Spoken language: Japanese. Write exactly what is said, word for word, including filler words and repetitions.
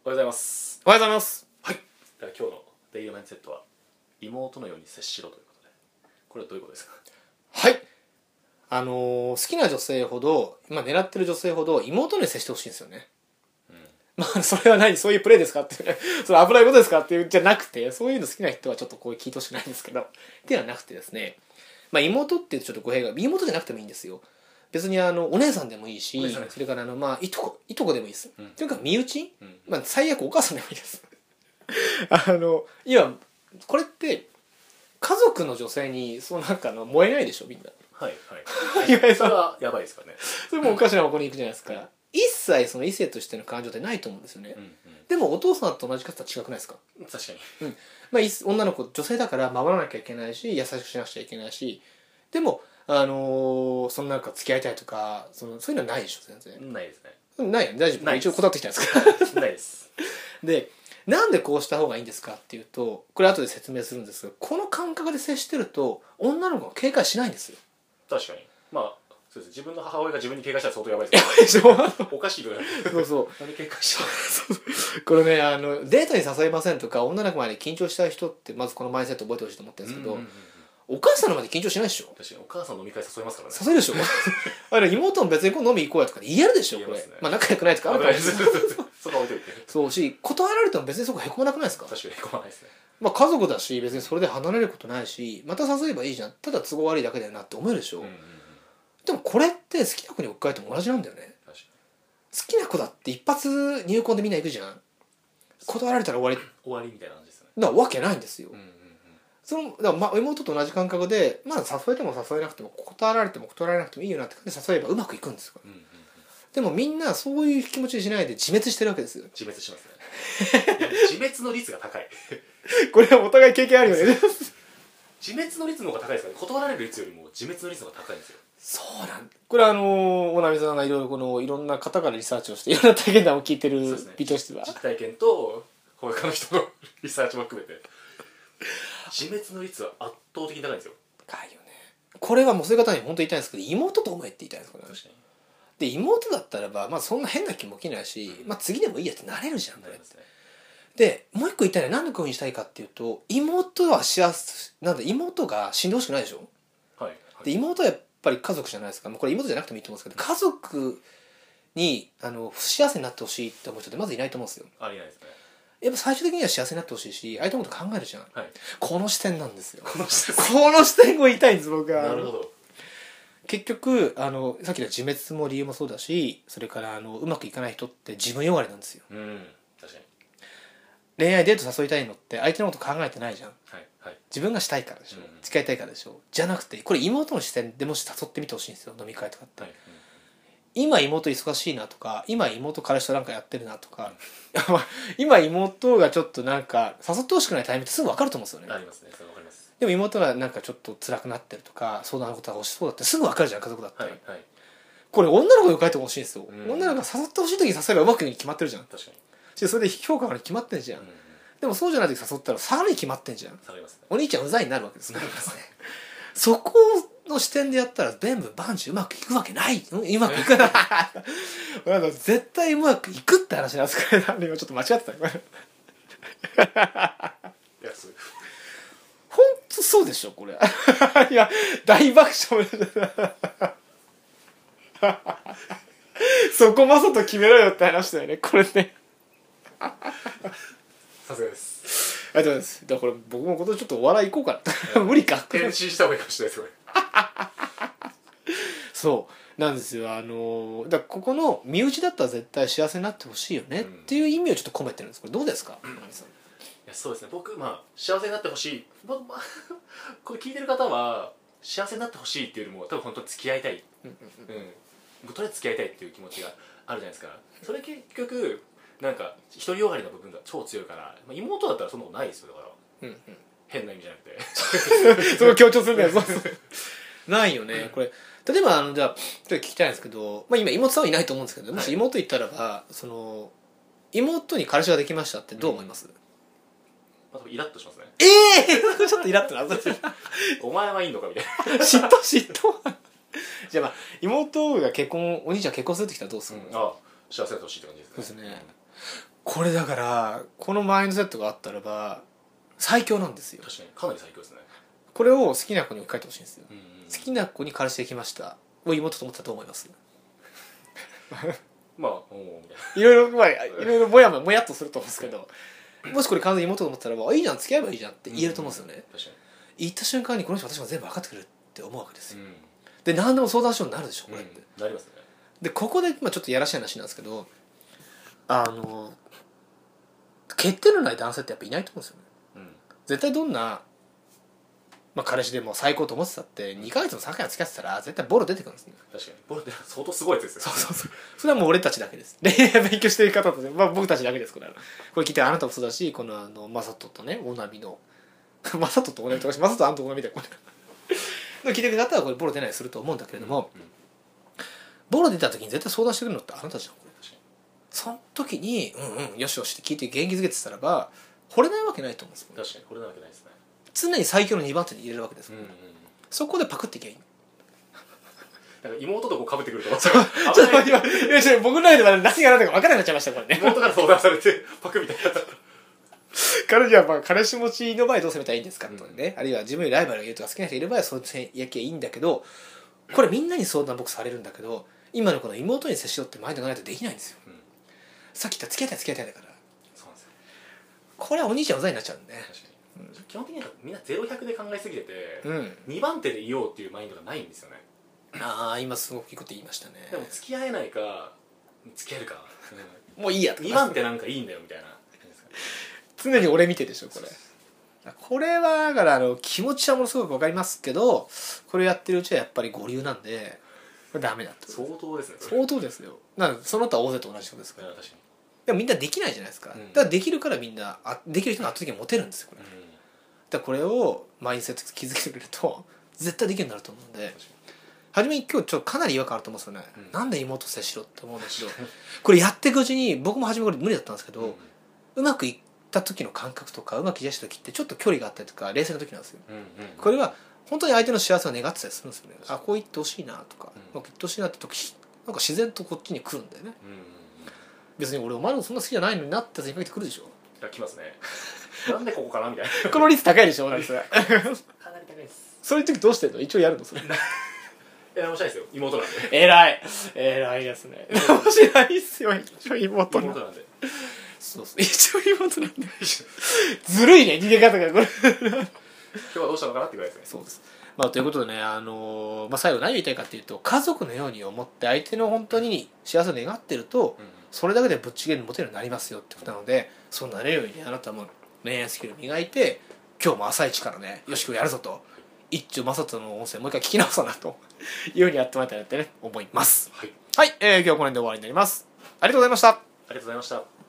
おはようございます。 おはようございます。 はい。では今日のデイリーマインドセットは妹のように接しろということで、これはどういうことですか？ はい。あのー、好きな女性ほど、今狙ってる女性ほど妹に接してほしいんですよね。うん、まあそれは何そういうプレイですかってそれ危ないことですかっていうんじゃなくて、そういうの好きな人はちょっとこう聞いてほしくないんですけど、ではなくてですね、まあ妹ってちょっと語弊が、妹じゃなくてもいいんですよ。別にあのお姉さんでもいいし、それからあのまあいとこいとこでもいいです。うん、というか身内、うん、まあ最悪お母さんでもいいです。あの今これって家族の女性にそうなんかの燃えないでしょみんな。 はいはい。いやそれはやばいですからね。 それもおかしな方向に行くじゃないですか。うん、一切その異性としての感情ってないと思うんですよね。うんうん、でもお父さんと同じ方は違くないですか？ 確かに。うん。まあ女の子女性だから守らなきゃいけないし優しくしなくちゃいけないし、でもあのー、そのなんか付き合いたいとかそのそういうのはないでしょ全然。 ないですね。 ないよね大丈夫。一応断ってきたんですから。 ないです。 で。なんでこうした方がいいんですかっていうとこれ後で説明するんですがこの感覚で接してると女の子が警戒しないんですよ。 確かにまあそうです。自分の母親が自分に警戒したら相当やばいですけどおかしいぐらいそうそう何で警戒しこれねあのデートに誘いませんとか女の子まで緊張したい人ってまずこのマインドセット覚えてほしいと思ってるんですけど、うんうんうんうん、お母さんの前で緊張しないでしょ。 確かにお母さん飲み会誘いますからね。 誘えるでしょあれ妹も別に飲み行こうやとか言えるでしょこれ、ね、まあ仲良くないとかあるからそこは置いといてそうし断られても別にそこへこまなくないですか？ 確かにへこまないですね。 まあ家族だし別にそれで離れることないしまた誘えばいいじゃんただ都合悪いだけだよなって思えるでしょ、うんうんうん、でもこれって好きな子に置き換えても同じなんだよね。確かに好きな子だって一発入魂でみんな行くじゃん。断られたら終わり終わりみたいな感じですね。 なわけないんですよ、うんうんうん、そのだからまあ妹と同じ感覚でまあ誘えても誘えなくても断られても断られなくてもいいよなって感じで誘えばうまくいくんですよ、うんうんうん、でもみんなそういう気持ちにしないで自滅してるわけですよ。 自滅しますね自滅の率が高いこれはお互い経験あるよね自滅の率の方が高いですから、ね、断られる率よりも自滅の率の方が高いんですよ。 そうなんこれはあの大波さんがいろいろこのいろんな方からリサーチをしていろんな体験談を聞いてる身としては、 実体験と他の人のリサーチも含めて自滅の率は圧倒的に高いんですよ。 高いよね。これはもうそういう方に本当に言いたいんですけど妹と思えって言いたいんですこれ。確かに。で妹だったらば、まあ、そんな変な気も起きないし、うんまあ、次でもいいやってなれるじゃんこれ、ね、でもう一個言いたいのは何でこういうふうにしたいかっていうと妹は幸せなんで妹が死んでほしくないでしょ、はいはい、で妹はやっぱり家族じゃないですか。これ妹じゃなくてもいいと思うんですけど家族にあの不幸せになってほしいって思う人ってまずいないと思うんですよ。 ありないですね。 やっぱ最終的には幸せになってほしいし相手のこと考えるじゃん、はい、この視点なんですよ。この視点この視点を言いたいんです僕は。なるほど。結局あのさっきの自滅も理由もそうだしそれからあのうまくいかない人って自分弱りなんですよ、うん、確かに。恋愛デート誘いたいのって相手のこと考えてないじゃん、はいはい、自分がしたいからでしょ、うん、付き合いたいからでしょじゃなくてこれ妹の視点でもし誘ってみてほしいんですよ飲み会とかって、はいうん、今妹忙しいなとか今妹彼氏となんかやってるなとか今妹がちょっとなんか誘ってほしくないタイミングってすぐ分かると思うんですよね。 ありますね。それ分かります。 でも妹がなんかちょっと辛くなってるとか相談のことが欲しそうだってすぐ分かるじゃん家族だって、はいはい、これ女の子に書いてほしいんですよ、うん、女の子が誘ってほしい時に誘えばうまくいくに決まってるじゃん。確かに。それで評価が決まってんじゃん、うん、でもそうじゃない時誘ったらさらに決まってんじゃん。下がりますね。お兄ちゃんうざいになるわけですね。そこの視点でやったら全部万事うまくいくわけない。うまくいくな絶対うまくいくって話なんですかね。今ちょっと間違ってたいやそうほんとそうでしょこれいや大爆笑そこまさと決めろよって話だよねこれねさすがです。 ありがとうございます。だからこれ僕も今年ちょっとお笑い行こうかな無理か転身した方がいいかもしれないですこれそうなんですよ。あのだからここの身内だったら絶対幸せになってほしいよねっていう意味をちょっと込めてるんです。これどうですか、うん、さん。 いやそうですね。僕まあ幸せになってほしい、まま、これ聞いてる方は幸せになってほしいっていうよりも多分本当に付き合いたい、うんうんうん、とりあえず付き合いたいっていう気持ちがあるじゃないですか。それ結局なんか独りよがりな部分が超強いから、まあ、妹だったらそんなことないですよだから、うんうん、変な意味じゃなくてそれを強調するんだよないよね、うん、これ例えばあのじゃあちょっと聞きたいんですけど、まあ、今妹さんはいないと思うんですけどもし妹言ったらば、はい、その妹に彼氏ができましたってどう思います？ まあ、イラッとしますね。 ええー、ちょっとイラッとなお前はいいのかみたいな嫉妬嫉妬じゃあまあ妹が結婚お兄ちゃん結婚するってきたらどうするの？ うん、あ幸せになってほしいって感じですね。 そうですね、これだからこのマインドセットがあったらば最強なんですよ。 確かにかなり最強ですね。 これを好きな子に置き換えてほしいんですよ、 うんうん、 好きな子に彼氏できましたを妹と思ってたらどう思います？ まあおおみたいな、 いろいろまあいろいろもやもやもやっとすると思うんですけど、もしこれ完全に妹と思ったらばいいじゃん付き合えばいいじゃんって言えると思うんですよね、 うん、確かに言った瞬間にこの人私も全部分かってくれるって思うわけですよ、 うん、 で何でも相談しようになるでしょこれって、 うん、なりますね。 でここで、まあ、ちょっとやらしい話なんですけど、あの欠点のない男性ってやっぱいないと思うんですよね、 うん、 絶対どんな、まあ、彼氏でも最高と思ってたってにかげつもさんかげつ付き合ってたら絶対ボロ出てくるんですね。 確かにボロって相当すごいやつですよ。 そうそうそう、それはもう俺たちだけです。恋愛勉強してる方と、まあ、僕たちだけですこれ。これ聞いてあなたもそうだし、このあのマサトとねオナミのマサトとオナミとかマサトあんとオナミだよこれ聞いてる方はこれボロ出ないすると思うんだけれども、うんうん、ボロ出た時に絶対相談してくるのってあなたじゃんこれ。その時にうんうんよしよしって聞いて元気づけてたらば惚れないわけないと思うんですよ。 確かに惚れないわけないですね。 常に最強のにばん手に入れるわけです、うんうん、そこでパクっていけばいい。 なんか妹とこう被ってくるとちょっと待って僕の中では何が何だか分からなくなっちゃいましたこれね。 妹から相談されてパクみたいな彼女はまあ彼氏持ちの場合どう攻めたらいいんですかとかね、うん、あるいは自分にライバルがいるとか好きな人がいる場合はそうやきゃいいんだけど、これみんなに相談僕されるんだけど今のこの妹に接しろってマインドがないとできないんですよ、うん、さっき言った付き合いたい付き合いたいだから。そうなんですよ。これはお兄ちゃんうざいになっちゃうんで、確かに、うん、基本的にはみんなゼロひゃくで考えすぎてて、うん、にばん手でいようっていうマインドがないんですよね。 ああ今すごくいいこと言いましたね。 でも付き合えないか付き合えるか、 うん、もういいやとかにばん手なんかいいんだよみたいな常に俺見てでしょこれ。これはだからあの気持ちはものすごく分かりますけどこれやってるうちはやっぱり五流なんでこれダメだと。 相当ですね。 相当ですよ。なんかその他大勢と同じことですから。確かに。でもみんなできないじゃないですか、うん、だからできるからみんなあできる人が圧倒的にモテるんですよこれ、うん、だからこれをマインドセット気づけてくれると絶対できるようになると思うんで、初めに今日ちょっとかなり違和感あると思うんですよね、うん、なんで妹と接しろって思うんですけどこれやっていくうちに僕も初めこれ無理だったんですけど、うん、うまくいった時の感覚とかうまくいきだした時ってちょっと距離があったりとか冷静な時なんですよ、うんうんうん、これは本当に相手の幸せを願ってたりするんですよね。あこう言ってほしいなとか、うん、こう言ってほしいなって時なんか自然とこっちに来るんだよね、うんうん、別に俺お前のそんな好きじゃないのになってやつにかけてくるでしょ。 いや来ますねなんでここかなみたいなこの率高いでしょかなり高いですそういう時どうしてんの？一応やるのそれいや直したいですよ妹なんで。 偉い偉いですね。直しないっすよ一応妹なんで。 妹なんでそうそう一応妹なんでずるいね逃げ方がこれ今日はどうしたのかなってぐらいですね。 そうです。まあ、ということでね、あのーまあ、最後何を言いたいかっていうと家族のように思って相手の本当に幸せを願ってると、うん、それだけでぶっちぎりにモテるようになりますよってことなので、そうなれるように、ね、あなたも恋愛スキルを磨いて今日も朝一からねよしこれやるぞと一丁正人の音声もう一回聞き直そうなというふうにやってもらいたいなってね思います。はい、はい、えー、今日はこの辺で終わりになります。ありがとうございました。ありがとうございました。